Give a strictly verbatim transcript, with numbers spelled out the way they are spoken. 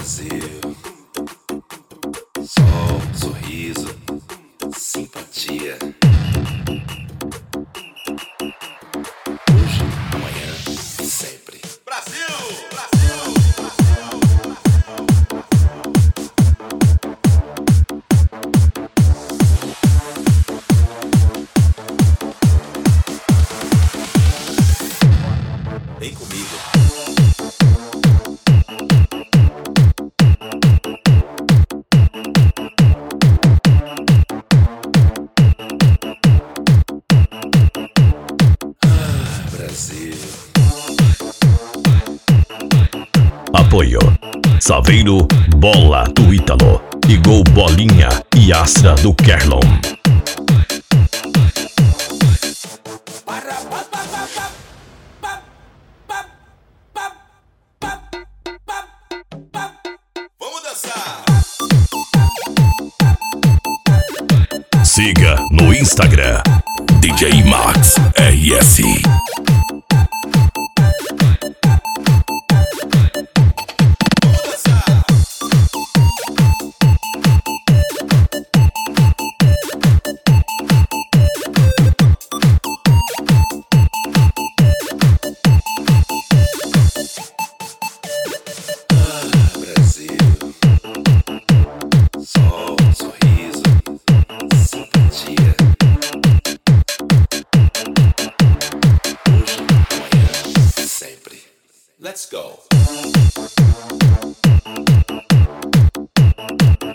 Brasil. Sol, sorriso, simpatia. Hoje, amanhã e sempre. Brasil! Brasil! Vem comigo. Apoio Saveiro, Bola do Ítalo e Gol Bolinha e Astra do Kerlon. Vamos dançar! Siga no Instagram D J Max R S. Let's go.